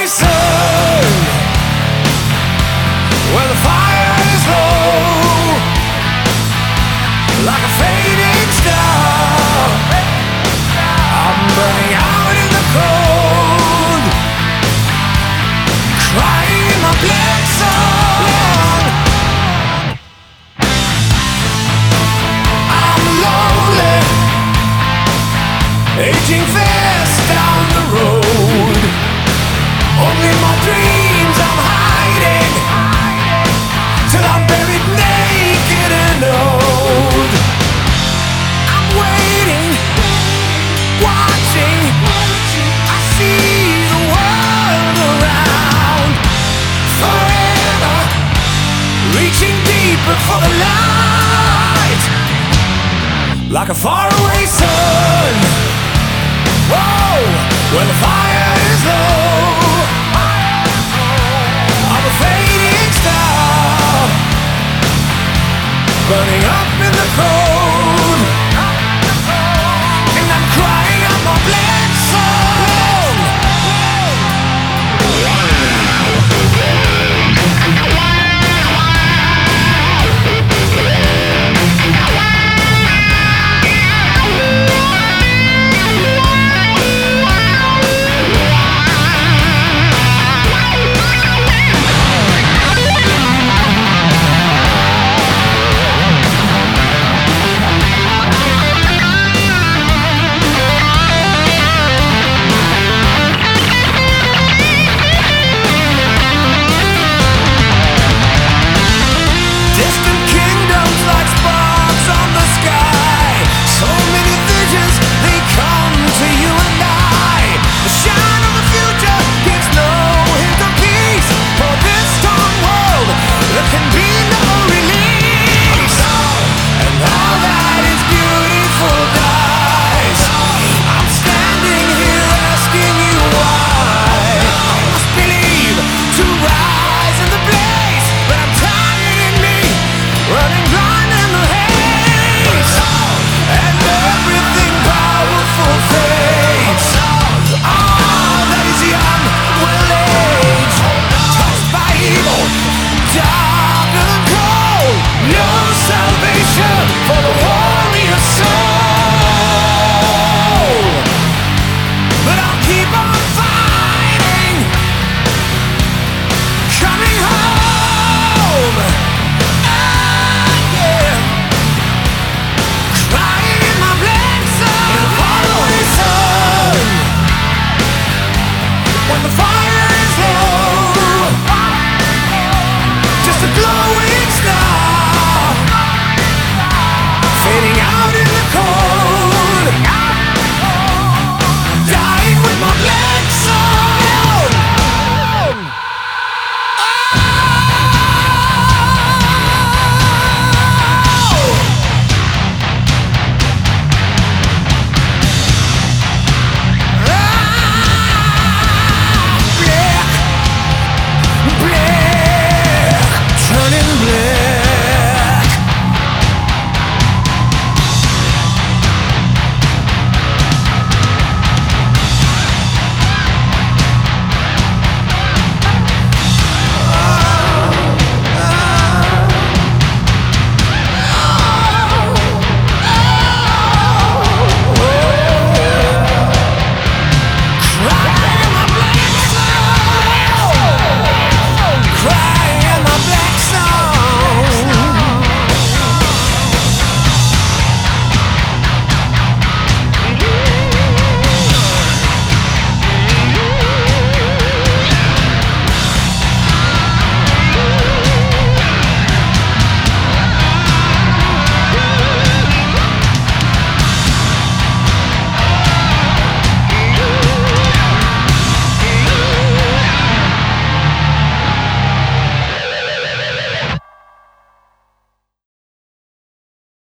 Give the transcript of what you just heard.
sun, where the fire is low, like a fading star. I'm burning out in the cold, crying in my black song. I'm lonely, aging fast down the road. Only my dreams I'm hiding, till I'm buried naked and old. I'm waiting, watching, I see the world around. Forever, reaching deeper for the light, like a faraway sun. Whoa, where the fire